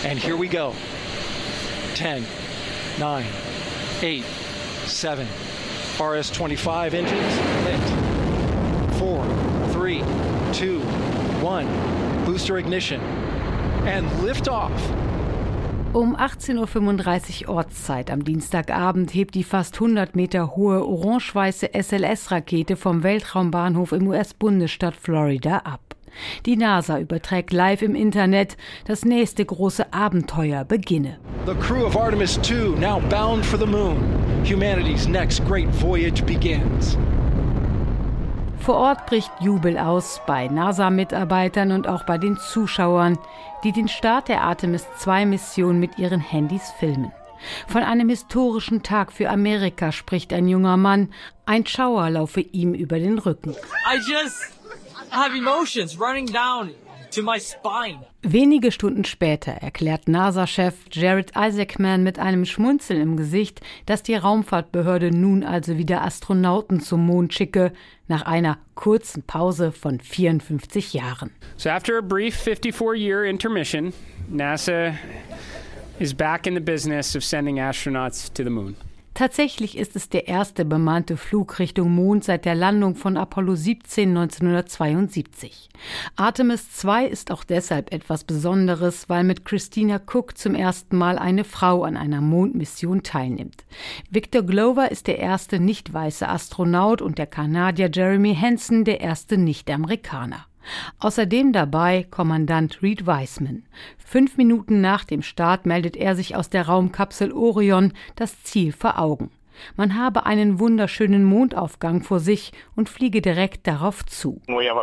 And here we go. 10, 9, 8, 7. RS-25 engines lit. 4, 3, 2, 1. Booster ignition. And liftoff. Um 18:35 Uhr Ortszeit am Dienstagabend hebt die fast 100 Meter hohe orange-weiße SLS-Rakete vom Weltraumbahnhof im US-Bundesstaat Florida ab. Die NASA überträgt live im Internet, das nächste große Abenteuer beginne. The crew of Artemis II now bound for the moon. Humanity's next great voyage begins. Vor Ort bricht Jubel aus bei NASA-Mitarbeitern und auch bei den Zuschauern, die den Start der Artemis-II-Mission mit ihren Handys filmen. Von einem historischen Tag für Amerika spricht ein junger Mann. Ein Schauer laufe ihm über den Rücken. I have emotions running down to my spine. Wenige Stunden später erklärt NASA-Chef Jared Isaacman mit einem Schmunzeln im Gesicht, dass die Raumfahrtbehörde nun also wieder Astronauten zum Mond schicke, nach einer kurzen Pause von 54 Jahren. So after a brief 54-year intermission, NASA is back in the business of sending astronauts to the moon. Tatsächlich ist es der erste bemannte Flug Richtung Mond seit der Landung von Apollo 17 1972. Artemis II ist auch deshalb etwas Besonderes, weil mit Christina Cook zum ersten Mal eine Frau an einer Mondmission teilnimmt. Victor Glover ist der erste nicht weiße Astronaut und der Kanadier Jeremy Hansen der erste Nicht-Amerikaner. Außerdem dabei Kommandant Reed Wiseman. 5 Minuten nach dem Start meldet er sich aus der Raumkapsel Orion, das Ziel vor Augen. Man habe einen wunderschönen Mondaufgang vor sich und fliege direkt darauf zu.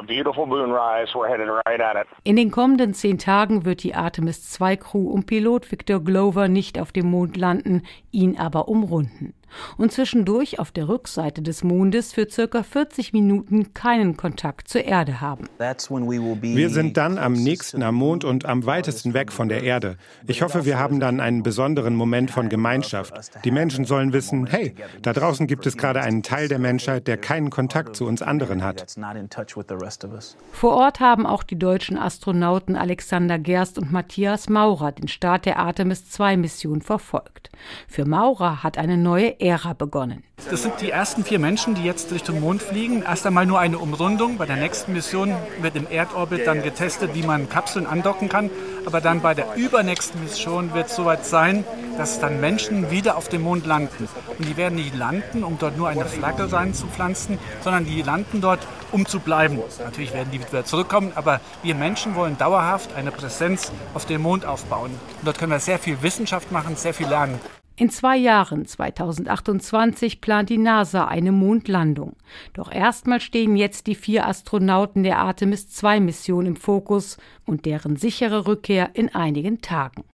In den kommenden 10 Tagen wird die Artemis-II-Crew um Pilot Victor Glover nicht auf dem Mond landen, ihn aber umrunden. Und zwischendurch auf der Rückseite des Mondes für ca. 40 Minuten keinen Kontakt zur Erde haben. Wir sind dann am nächsten am Mond und am weitesten weg von der Erde. Ich hoffe, wir haben dann einen besonderen Moment von Gemeinschaft. Die Menschen sollen wissen, hey, da draußen gibt es gerade einen Teil der Menschheit, der keinen Kontakt zu uns anderen hat. Vor Ort haben auch die deutschen Astronauten Alexander Gerst und Matthias Maurer den Start der Artemis-II-Mission verfolgt. Für Maurer hat eine neue Ära begonnen. Das sind die ersten 4 Menschen, die jetzt Richtung Mond fliegen. Erst einmal nur eine Umrundung. Bei der nächsten Mission wird im Erdorbit dann getestet, wie man Kapseln andocken kann. Aber dann bei der übernächsten Mission wird es soweit sein, dass dann Menschen wieder auf dem Mond landen. Und die werden nicht landen, um dort nur eine Flagge reinzupflanzen, sondern die landen dort, um zu bleiben. Natürlich werden die wieder zurückkommen, aber wir Menschen wollen dauerhaft eine Präsenz auf dem Mond aufbauen. Und dort können wir sehr viel Wissenschaft machen, sehr viel lernen. In 2 Jahren, 2028, plant die NASA eine Mondlandung. Doch erstmal stehen jetzt die 4 Astronauten der Artemis-II-Mission im Fokus und deren sichere Rückkehr in einigen Tagen.